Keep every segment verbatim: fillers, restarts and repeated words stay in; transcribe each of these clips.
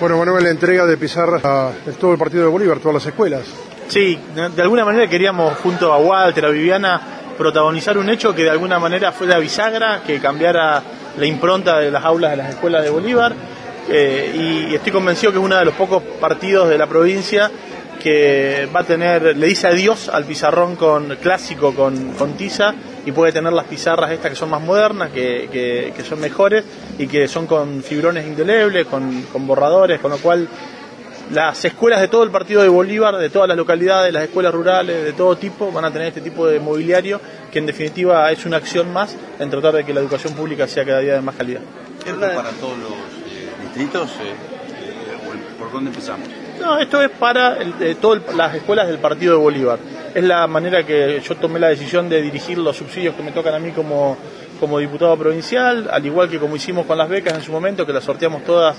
Bueno, Manuel, la entrega de pizarras a todo el partido de Bolívar, todas las escuelas. Sí, de alguna manera queríamos, junto a Walter, a Viviana, protagonizar un hecho que de alguna manera fue la bisagra, que cambiara la impronta de las aulas de las escuelas de Bolívar, eh, y estoy convencido que es uno de los pocos partidos de la provincia que va a tener, le dice adiós al pizarrón con, clásico con, con tiza, y puede tener las pizarras estas que son más modernas, que, que, que son mejores y que son con fibrones indelebles, con, con borradores, con lo cual las escuelas de todo el partido de Bolívar, de todas las localidades, las escuelas rurales de todo tipo, van a tener este tipo de mobiliario que en definitiva es una acción más en tratar de que la educación pública sea cada día de más calidad. ¿Esto para todos los eh, distritos? Eh, eh, ¿Por dónde empezamos? No, esto es para el, eh, todas las escuelas del partido de Bolívar. Es la manera que yo tomé la decisión de dirigir los subsidios que me tocan a mí como, como diputado provincial, al igual que como hicimos con las becas en su momento, que las sorteamos todas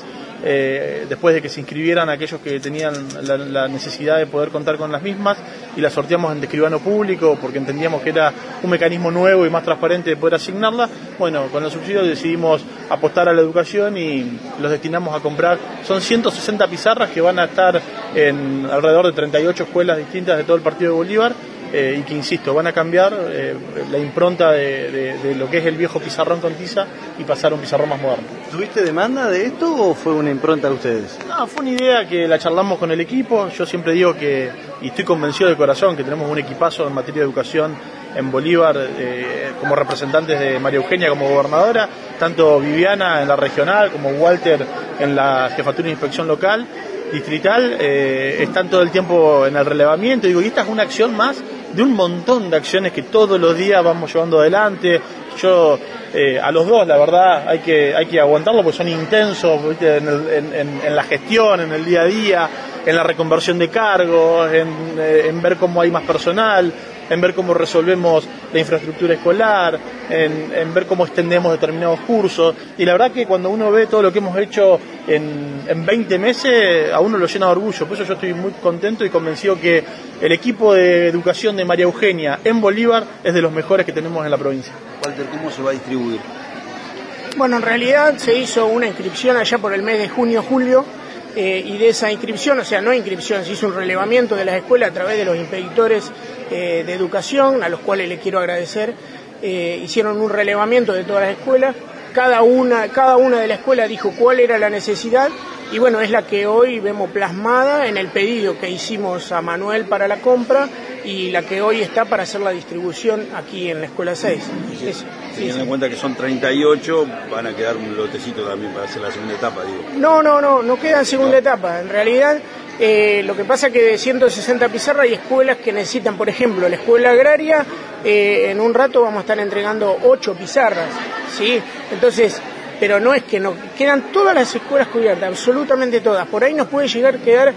eh, después de que se inscribieran aquellos que tenían la, la necesidad de poder contar con las mismas, y las sorteamos en escribano público porque entendíamos que era un mecanismo nuevo y más transparente de poder asignarla. Bueno, con los subsidios decidimos apostar a la educación y los destinamos a comprar. Son ciento sesenta pizarras que van a estar en alrededor de treinta y ocho escuelas distintas de todo el partido de Bolívar, eh, y que, insisto, van a cambiar eh, la impronta de, de, de lo que es el viejo pizarrón con tiza y pasar a un pizarrón más moderno. ¿Tuviste demanda de esto o fue una impronta de ustedes? No, fue una idea que la charlamos con el equipo. Yo siempre digo que, y estoy convencido de corazón, que tenemos un equipazo en materia de educación en Bolívar, eh, como representantes de María Eugenia como gobernadora, tanto Viviana en la regional como Walter en la jefatura de inspección local, distrital, eh, están todo el tiempo en el relevamiento. Digo, y esta es una acción más de un montón de acciones que todos los días vamos llevando adelante. Yo, eh, a los dos, la verdad, hay que, hay que aguantarlo porque son intensos, ¿viste? En, el, en, en, en la gestión, en el día a día, en la reconversión de cargos, en, eh, en ver cómo hay más personal, en ver cómo resolvemos la infraestructura escolar, en, en ver cómo extendemos determinados cursos. Y la verdad que cuando uno ve todo lo que hemos hecho en, en veinte meses, a uno lo llena de orgullo. Por eso yo estoy muy contento y convencido que el equipo de educación de María Eugenia en Bolívar es de los mejores que tenemos en la provincia. Walter, ¿cómo se va a distribuir? Bueno, en realidad se hizo una inscripción allá por el mes de junio-julio, eh, y de esa inscripción, o sea, no inscripción, se hizo un relevamiento de las escuelas a través de los inspectores eh, de educación, a los cuales les quiero agradecer. Eh, hicieron un relevamiento de todas las escuelas, cada una, cada una de las escuelas dijo cuál era la necesidad, y bueno, es la que hoy vemos plasmada en el pedido que hicimos a Manuel para la compra y la que hoy está para hacer la distribución aquí en la escuela seis. Sí, es, teniendo sí, en cuenta que son treinta y ocho, van a quedar un lotecito también para hacer la segunda etapa, digo. No, no, no, no queda en segunda etapa. En realidad, eh, lo que pasa es que de ciento sesenta pizarras hay escuelas que necesitan, por ejemplo, la escuela agraria, eh, en un rato vamos a estar entregando ocho pizarras, ¿sí? Entonces, pero no es que no, quedan todas las escuelas cubiertas, absolutamente todas. Por ahí nos puede llegar a quedar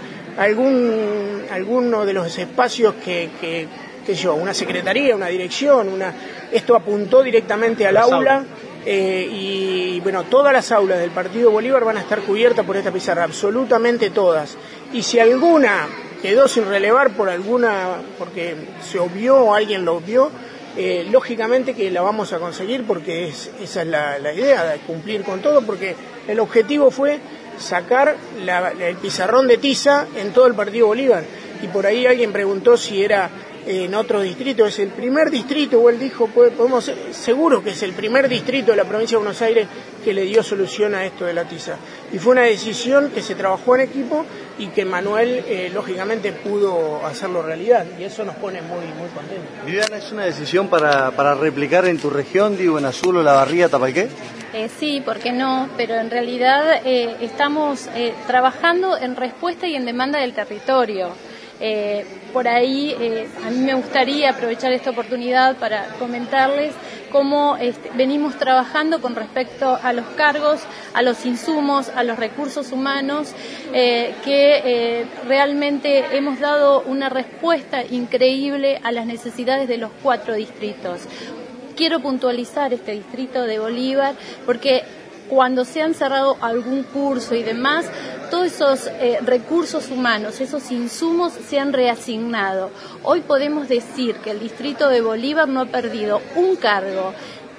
algún, alguno de los espacios que, que, qué sé yo, una secretaría, una dirección, una, esto apuntó directamente al aula. Eh, y bueno, todas las aulas del Partido Bolívar van a estar cubiertas por esta pizarra, absolutamente todas. Y si alguna quedó sin relevar por alguna, porque se obvió o alguien lo obvió, eh, lógicamente que la vamos a conseguir, porque es, esa es la, la idea, de cumplir con todo, porque el objetivo fue sacar la, el pizarrón de tiza en todo el Partido Bolívar. Y por ahí alguien preguntó si era en otro distrito. Es el primer distrito, o él dijo, podemos ser, seguro que es el primer distrito de la provincia de Buenos Aires que le dio solución a esto de la tiza. Y fue una decisión que se trabajó en equipo y que Manuel, eh, lógicamente, pudo hacerlo realidad. Y eso nos pone muy, muy contentos. Viviana, ¿es una decisión para, para replicar en tu región, digo, en Azul, Olavarría, Tapalqué? Eh, sí, ¿por qué no? Pero en realidad eh, estamos eh, trabajando en respuesta y en demanda del territorio. Eh, por ahí eh, a mí me gustaría aprovechar esta oportunidad para comentarles cómo este, venimos trabajando con respecto a los cargos, a los insumos, a los recursos humanos, eh, que eh, realmente hemos dado una respuesta increíble a las necesidades de los cuatro distritos. Quiero puntualizar este distrito de Bolívar porque cuando se han cerrado algún curso y demás, todos esos eh, recursos humanos, esos insumos se han reasignado. Hoy podemos decir que el distrito de Bolívar no ha perdido un cargo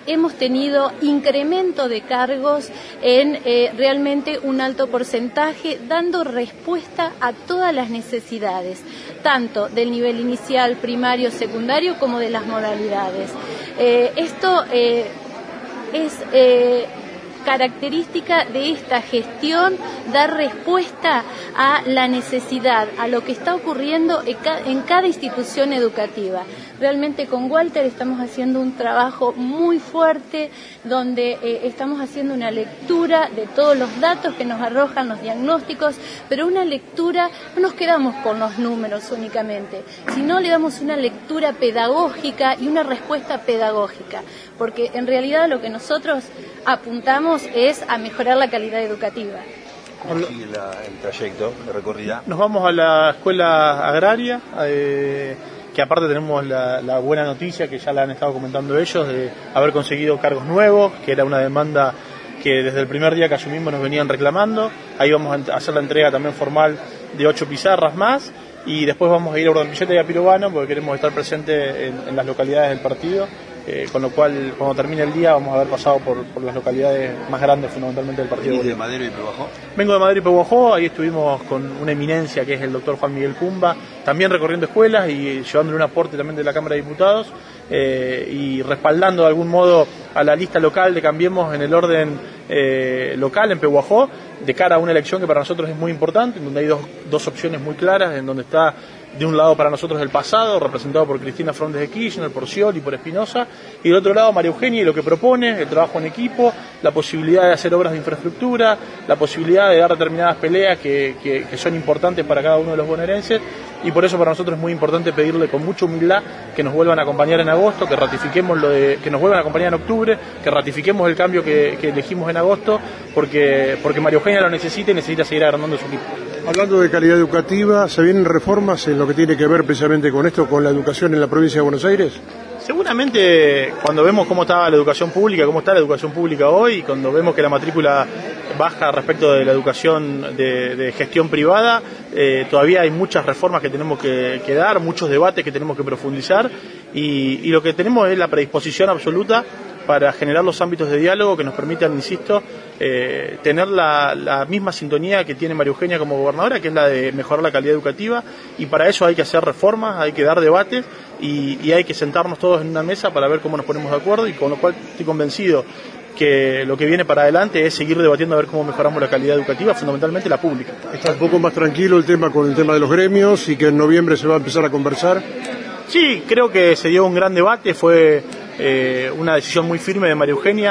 hemos tenido incremento de cargos en eh, realmente un alto porcentaje, dando respuesta a todas las necesidades, tanto del nivel inicial, primario, secundario, como de las modalidades. Eh, esto eh, es... Eh, característica de esta gestión, dar respuesta a la necesidad, a lo que está ocurriendo en cada institución educativa. Realmente con Walter estamos haciendo un trabajo muy fuerte, donde eh, estamos haciendo una lectura de todos los datos que nos arrojan los diagnósticos, pero una lectura, no nos quedamos con los números únicamente, sino le damos una lectura pedagógica y una respuesta pedagógica, porque en realidad lo que nosotros apuntamos es a mejorar la calidad educativa. ¿Cómo sigue la, el trayecto de recorrida? Nos vamos a la escuela agraria, eh, que aparte tenemos la, la buena noticia, que ya la han estado comentando ellos, de haber conseguido cargos nuevos, que era una demanda que desde el primer día que asumimos nos venían reclamando. Ahí vamos a hacer la entrega también formal de ocho pizarras más, y después vamos a ir a Urdapilleta y a Pirovano, porque queremos estar presentes en, en las localidades del partido. Eh, con lo cual, cuando termine el día, vamos a haber pasado por, por las localidades más grandes, fundamentalmente del partido. ¿Venís de Madero y Pehuajó? Vengo de Madero y Pehuajó, ahí estuvimos con una eminencia que es el doctor Juan Miguel Cumba, también recorriendo escuelas y llevándole un aporte también de la Cámara de Diputados, eh, y respaldando de algún modo a la lista local de Cambiemos en el orden eh, local en Pehuajó, de cara a una elección que para nosotros es muy importante, en donde hay dos, dos opciones muy claras, en donde está de un lado para nosotros el pasado, representado por Cristina Fernández de Kirchner, por Scioli, por Espinosa, y del otro lado María Eugenia y lo que propone, el trabajo en equipo, la posibilidad de hacer obras de infraestructura, la posibilidad de dar determinadas peleas que, que, que son importantes para cada uno de los bonaerenses, y por eso para nosotros es muy importante pedirle con mucha humildad que nos vuelvan a acompañar en agosto, que ratifiquemos lo de, que nos vuelvan a acompañar en octubre, que ratifiquemos el cambio que, que elegimos en agosto, porque, porque María Eugenia lo necesita y necesita seguir agrandando su equipo. Hablando de calidad educativa, ¿se vienen reformas en lo que tiene que ver precisamente con esto, con la educación en la provincia de Buenos Aires? Seguramente cuando vemos cómo está la educación pública, cómo está la educación pública hoy, cuando vemos que la matrícula baja respecto de la educación de, de gestión privada, eh, todavía hay muchas reformas que tenemos que, que dar, muchos debates que tenemos que profundizar, y, y lo que tenemos es la predisposición absoluta para generar los ámbitos de diálogo que nos permitan, insisto, eh, tener la, la misma sintonía que tiene María Eugenia como gobernadora, que es la de mejorar la calidad educativa, y para eso hay que hacer reformas, hay que dar debates y, y hay que sentarnos todos en una mesa para ver cómo nos ponemos de acuerdo, y con lo cual estoy convencido que lo que viene para adelante es seguir debatiendo a ver cómo mejoramos la calidad educativa, fundamentalmente la pública. Está un poco más tranquilo el tema con el tema de los gremios y que en noviembre se va a empezar a conversar. Sí, creo que se dio un gran debate, fue eh, una decisión muy firme de María Eugenia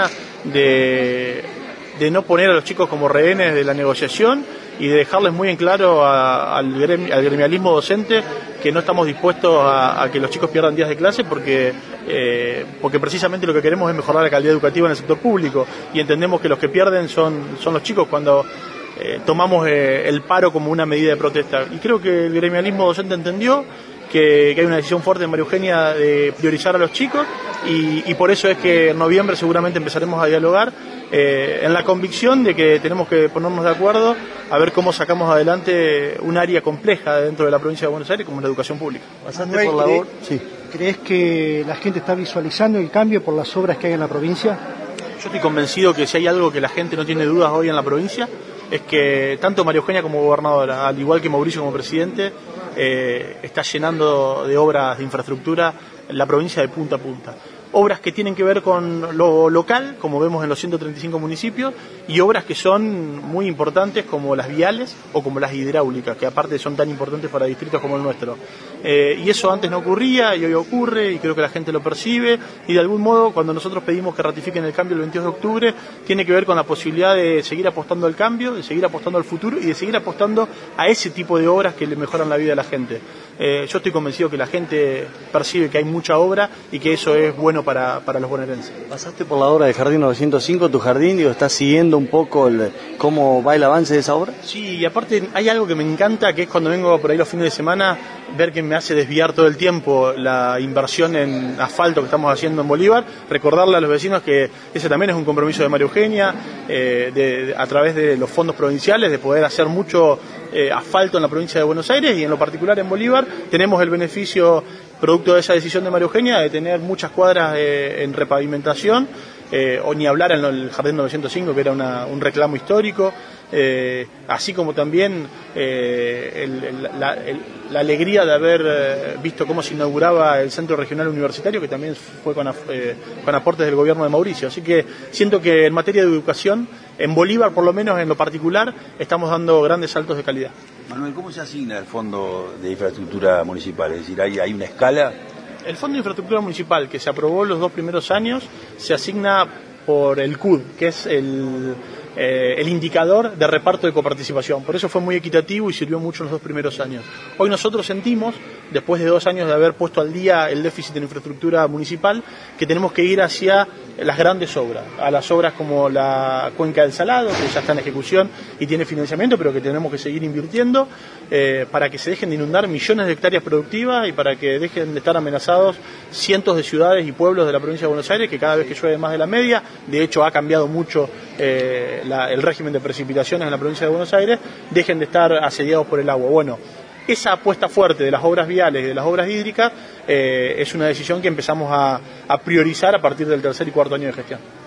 de, de no poner a los chicos como rehenes de la negociación y de dejarles muy en claro a, al, gremi, al gremialismo docente que no estamos dispuestos a, a que los chicos pierdan días de clase porque, eh, porque precisamente lo que queremos es mejorar la calidad educativa en el sector público, y entendemos que los que pierden son, son los chicos cuando eh, tomamos eh, el paro como una medida de protesta. Y creo que el gremialismo docente entendió que, que hay una decisión fuerte de María Eugenia de priorizar a los chicos, y, y por eso es que en noviembre seguramente empezaremos a dialogar eh, en la convicción de que tenemos que ponernos de acuerdo a ver cómo sacamos adelante un área compleja dentro de la provincia de Buenos Aires como la educación pública. ¿Pasaste por la voz? Sí. ¿Crees que la gente está visualizando el cambio por las obras que hay en la provincia? Yo estoy convencido que si hay algo que la gente no tiene dudas hoy en la provincia, es que tanto María Eugenia como gobernadora, al igual que Mauricio como presidente, eh, está llenando de obras de infraestructura la provincia de punta a punta. Obras que tienen que ver con lo local, como vemos en los ciento treinta y cinco municipios, y obras que son muy importantes como las viales o como las hidráulicas, que aparte son tan importantes para distritos como el nuestro. Eh, y eso antes no ocurría y hoy ocurre, y creo que la gente lo percibe, y de algún modo cuando nosotros pedimos que ratifiquen el cambio el veintidós de octubre, tiene que ver con la posibilidad de seguir apostando al cambio, de seguir apostando al futuro y de seguir apostando a ese tipo de obras que le mejoran la vida a la gente. Eh, yo estoy convencido que la gente percibe que hay mucha obra y que eso es bueno para, para los bonaerenses. ¿Pasaste por la obra del Jardín novecientos cinco, tu jardín, digo, estás siguiendo un poco el, cómo va el avance de esa obra? Sí, y aparte hay algo que me encanta, que es cuando vengo por ahí los fines de semana, ver que me hace desviar todo el tiempo la inversión en asfalto que estamos haciendo en Bolívar, recordarle a los vecinos que ese también es un compromiso de María Eugenia, eh, de, de, a través de los fondos provinciales, de poder hacer mucho eh, asfalto en la provincia de Buenos Aires, y en lo particular en Bolívar tenemos el beneficio producto de esa decisión de María Eugenia de tener muchas cuadras eh, en repavimentación, eh, o ni hablar en el Jardín novecientos cinco, que era una, un reclamo histórico, eh, así como también eh, el, el, la, el, la alegría de haber eh, visto cómo se inauguraba el Centro Regional Universitario, que también fue con, eh, con aportes del gobierno de Mauricio. Así que siento que en materia de educación, en Bolívar, por lo menos en lo particular, estamos dando grandes saltos de calidad. Manuel, ¿cómo se asigna el Fondo de Infraestructura Municipal? Es decir, ¿hay, hay una escala? El Fondo de Infraestructura Municipal, que se aprobó los dos primeros años, se asigna por el C U D, que es el, eh, el indicador de reparto de coparticipación. Por eso fue muy equitativo y sirvió mucho en los dos primeros años. Hoy nosotros sentimos, después de dos años de haber puesto al día el déficit en infraestructura municipal, que tenemos que ir hacia las grandes obras, a las obras como la Cuenca del Salado, que ya está en ejecución y tiene financiamiento, pero que tenemos que seguir invirtiendo eh, para que se dejen de inundar millones de hectáreas productivas y para que dejen de estar amenazados cientos de ciudades y pueblos de la provincia de Buenos Aires, que cada vez que llueve más de la media, de hecho ha cambiado mucho eh, la, el régimen de precipitaciones en la provincia de Buenos Aires, dejen de estar asediados por el agua. Bueno, esa apuesta fuerte de las obras viales y de las obras hídricas eh, es una decisión que empezamos a, a priorizar a partir del tercer y cuarto año de gestión.